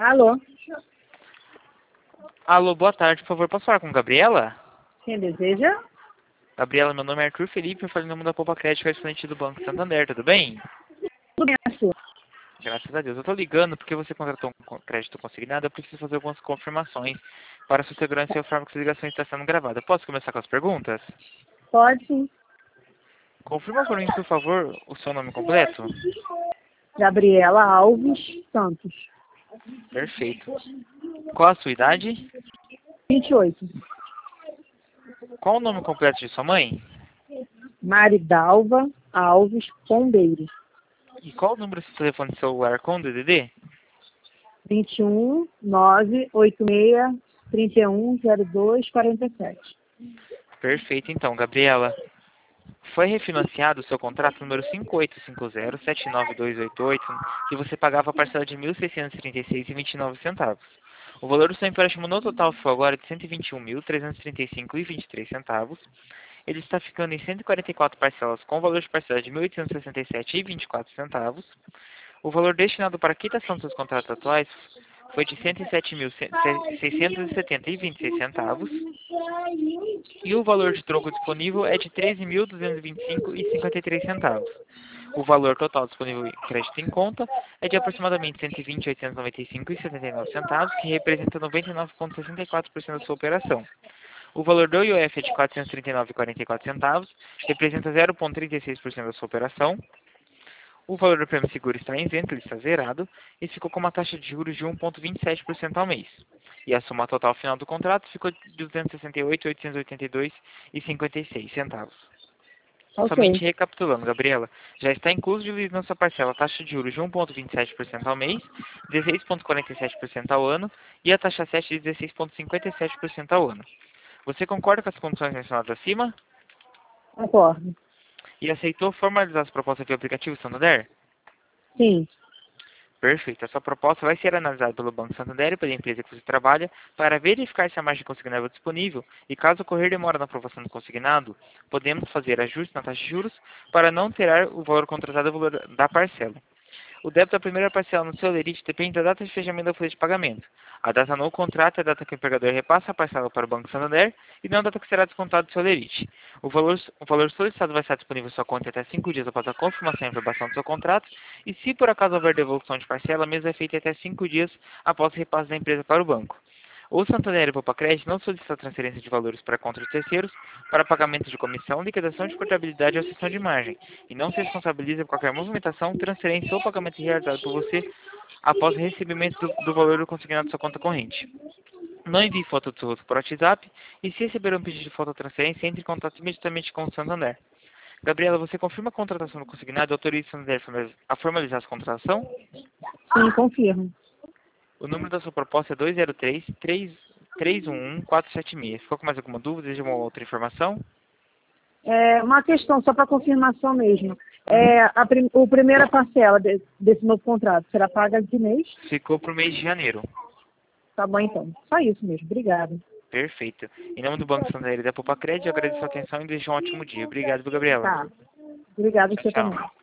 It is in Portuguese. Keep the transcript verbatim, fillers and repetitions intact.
Alô? Alô, boa tarde, por favor, posso falar com Gabriela? Quem deseja? Gabriela, meu nome é Arthur Felipe, eu falo em nome da Poupa Crédito, correspondente do Banco Santander, tudo bem? Tudo bem, Arthur? Graças a Deus. Eu tô ligando porque você contratou um co- crédito consignado, eu preciso fazer algumas confirmações para a sua segurança e a forma que essa ligação está sendo gravada. Posso começar com as perguntas? Pode sim. Confirma para mim, por favor, o seu nome completo? Gabriela Alves Santos, Perfeito. Qual a sua idade? vinte e oito. Qual o nome completo de sua mãe? Maridalva Alves Pombeiro, E qual o número do seu telefone celular com D D D? vinte e um, nove oito seis, trinta e um, zero dois, quarenta e sete. Perfeito, então, Gabriela. Foi refinanciado o seu contrato número cinco oito cinco zero sete nove dois oito oito, que você pagava a parcela de mil seiscentos e trinta e seis reais e vinte e nove centavos. O valor do seu empréstimo no total foi agora de cento e vinte e um mil trezentos e trinta e cinco reais e vinte e três centavos. Ele está ficando em cento e quarenta e quatro parcelas com valor de parcela de mil oitocentos e sessenta e sete reais e vinte e quatro centavos. O valor destinado para a quitação dos seus contratos atuais foi de cento e sete mil seiscentos e setenta reais e vinte e seis centavos. E o valor de troco disponível é de treze mil duzentos e vinte e cinco reais e cinquenta e três centavos. O valor total disponível em crédito em conta é de aproximadamente cento e vinte mil oitocentos e noventa e cinco reais e setenta e nove centavos, que representa noventa e nove vírgula sessenta e quatro por cento da sua operação. O valor do I O F é de quatrocentos e trinta e nove reais e quarenta e quatro centavos, representa zero vírgula trinta e seis por cento da sua operação. O valor do prêmio seguro está isento, ele está zerado, e ficou com uma taxa de juros de um vírgula vinte e sete por cento ao mês. E a soma total final do contrato ficou de duzentos e sessenta e oito mil oitocentos e oitenta e dois reais e cinquenta e seis centavos. Somente Ok. recapitulando, Gabriela, já está incluso de na sua parcela a taxa de juros de um vírgula vinte e sete por cento ao mês, dezesseis vírgula quarenta e sete por cento ao ano e a taxa sete de dezesseis vírgula cinquenta e sete por cento ao ano. Você concorda com as condições mencionadas acima? Concordo. E aceitou formalizar as propostas de aplicativo Santander? Sim. Perfeito. A sua proposta vai ser analisada pelo Banco Santander e pela empresa que você trabalha para verificar se a margem consignada é disponível e, caso ocorrer demora na aprovação do consignado, podemos fazer ajustes na taxa de juros para não alterar o valor contratado ao valor da parcela. O débito da primeira parcela no seu lerite depende da data de fechamento da folha de pagamento. A data no contrato é a data que o empregador repassa a parcela para o Banco Santander e não a data que será descontado do seu lerite. O valor, o valor solicitado vai estar disponível em sua conta até cinco dias após a confirmação e aprovação do seu contrato e, se por acaso houver devolução de parcela, a mesma é feita até cinco dias após o repasse da empresa para o banco. O Santander e o Poupa-Crédito não solicitam transferência de valores para conta de terceiros para pagamento de comissão, liquidação de portabilidade ou cessão de margem, e não se responsabiliza por qualquer movimentação, transferência ou pagamento realizado por você após o recebimento do, do valor consignado da sua conta corrente. Não envie foto do seu rosto por WhatsApp e, se receber um pedido de foto ou transferência, entre em contato imediatamente com o Santander. Gabriela, você confirma a contratação do consignado e autoriza o Santander a formalizar essa contratação? Sim, confirmo. O número da sua proposta é dois zero três, três um um, quatro sete seis. Ficou com mais alguma dúvida? Deseja uma outra informação? É uma questão só para confirmação mesmo. Uhum. É, a, prim o primeira parcela de- desse novo contrato será paga de mês? Ficou para o mês de janeiro. Tá bom, então. Só isso mesmo. Obrigada. Perfeito. Em nome do Banco Santander e da Poupa Crédito, eu agradeço a sua atenção e desejo um ótimo dia. Obrigado, Gabriela. Tá. Obrigada Tchau, você também. tchau.